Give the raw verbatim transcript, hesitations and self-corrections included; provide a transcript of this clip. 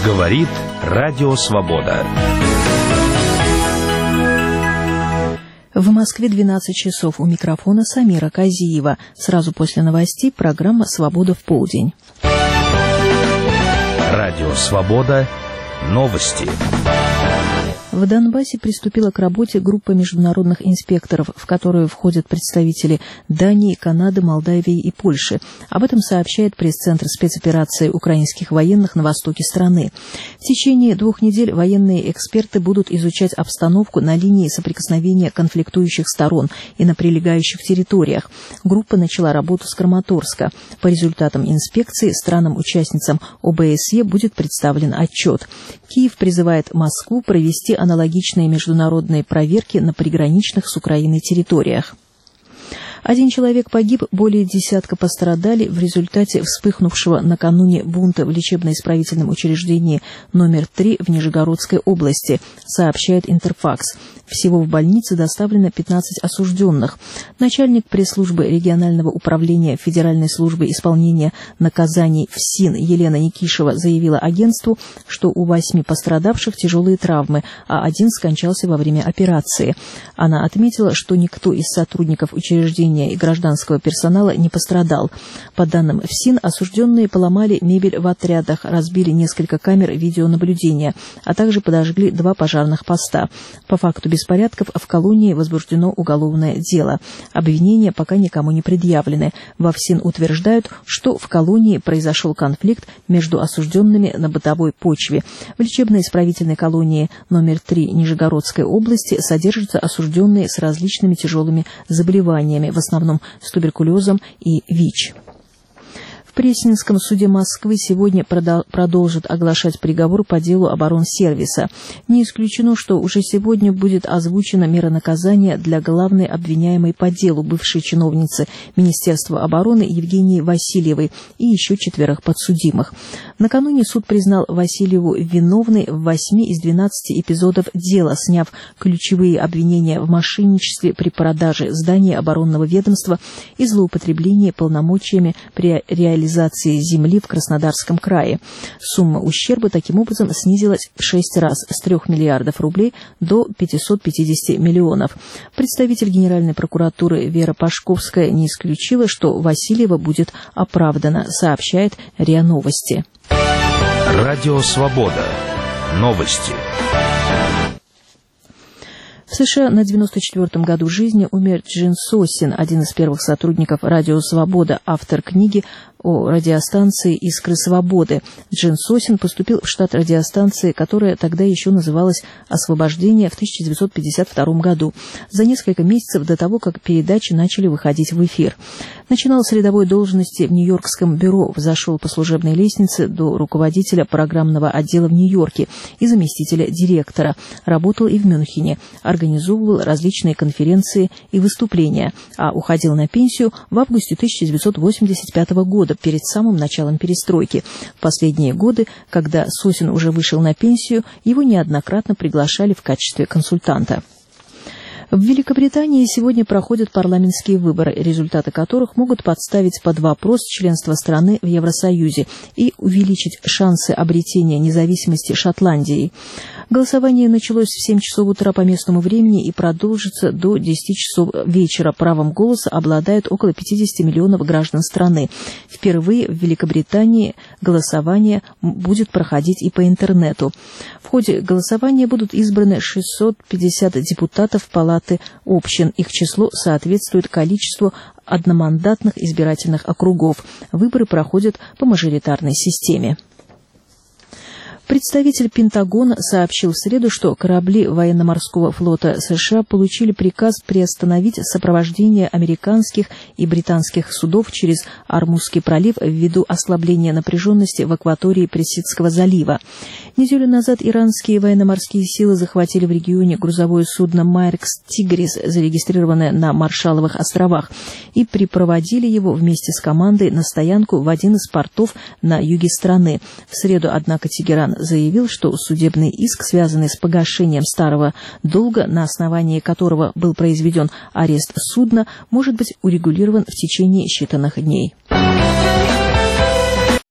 Говорит Радио Свобода. В Москве двенадцать часов. У микрофона Самира Казиева. Сразу после новостей программа «Свобода в полдень». Радио Свобода. Новости. В Донбассе приступила к работе группа международных инспекторов, в которую входят представители Дании, Канады, Молдавии и Польши. Об этом сообщает пресс-центр спецоперации украинских военных на востоке страны. В течение двух недель военные эксперты будут изучать обстановку на линии соприкосновения конфликтующих сторон и на прилегающих территориях. Группа начала работу с Краматорска. По результатам инспекции странам-участницам О Бэ Эс Е будет представлен отчет. Киев призывает Москву провести аналогичные международные проверки на приграничных с Украиной территориях. Один человек погиб, более десятка пострадали в результате вспыхнувшего накануне бунта в лечебно-исправительном учреждении номер три в Нижегородской области, сообщает Интерфакс. Всего в больнице доставлено пятнадцать осужденных. Начальник пресс-службы регионального управления Федеральной службы исполнения наказаний ФСИН Елена Никишева заявила агентству, что у восьми пострадавших тяжелые травмы, а один скончался во время операции. Она отметила, что никто из сотрудников учреждения и гражданского персонала не пострадал. По данным ФСИН, осужденные поломали мебель в отрядах, разбили несколько камер видеонаблюдения, а также подожгли два пожарных поста. По факту беспорядков в колонии возбуждено уголовное дело. Обвинения пока никому не предъявлены. Во ФСИН утверждают, что в колонии произошел конфликт между осужденными на бытовой почве. В лечебно-исправительной колонии номер три Нижегородской области содержатся осужденные с различными тяжелыми заболеваниями, в основном с туберкулезом и ВИЧ. В Пресненском суде Москвы сегодня продолжат оглашать приговор по делу оборонсервиса. Не исключено, что уже сегодня будет озвучена мера наказания для главной обвиняемой по делу, бывшей чиновницы Министерства обороны Евгении Васильевой и еще четверых подсудимых. Накануне суд признал Васильеву виновной в восьми из двенадцати эпизодов дела, сняв ключевые обвинения в мошенничестве при продаже здания оборонного ведомства и злоупотреблении полномочиями при реализации земли в Краснодарском крае. Сумма ущерба таким образом снизилась в шесть раз с трёх миллиардов рублей до пятисот пятидесяти миллионов. Представитель Генеральной прокуратуры Вера Пашковская не исключила, что Васильева будет оправдана, сообщает РИА Новости. Радио Свобода. Новости. В США на девяносто четвёртом году жизни умер Джин Сосин, один из первых сотрудников Радио Свобода, автор книги о радиостанции «Искры свободы». Джин Сосин поступил в штат радиостанции, которая тогда еще называлась «Освобождение» в тысяча девятьсот пятьдесят втором году, за несколько месяцев до того, как передачи начали выходить в эфир. Начинал с рядовой должности в Нью-Йоркском бюро, взошел по служебной лестнице до руководителя программного отдела в Нью-Йорке и заместителя директора. Работал и в Мюнхене, организовывал различные конференции и выступления, а уходил на пенсию в августе тысяча девятьсот восемьдесят пятого года, перед самым началом перестройки. В последние годы, когда Сосин уже вышел на пенсию, его неоднократно приглашали в качестве консультанта. В Великобритании сегодня проходят парламентские выборы, результаты которых могут подставить под вопрос членство страны в Евросоюзе и увеличить шансы обретения независимости Шотландии. Голосование началось в семь часов утра по местному времени и продолжится до десяти часов вечера. Правом голоса обладает около пятидесяти миллионов граждан страны. Впервые в Великобритании голосование будет проходить и по интернету. В ходе голосования будут избраны шестьсот пятьдесят депутатов Палаты общин. Их число соответствует количеству одномандатных избирательных округов. Выборы проходят по мажоритарной системе. Представитель Пентагона сообщил в среду, что корабли военно-морского флота США получили приказ приостановить сопровождение американских и британских судов через Ормузский пролив ввиду ослабления напряженности в акватории Персидского залива. Неделю назад иранские военно-морские силы захватили в регионе грузовое судно «Майркс Тигрис», зарегистрированное на Маршалловых островах, и припроводили его вместе с командой на стоянку в один из портов на юге страны. В среду, однако, Тегеран заявил, что судебный иск, связанный с погашением старого долга, на основании которого был произведен арест судна, может быть урегулирован в течение считанных дней.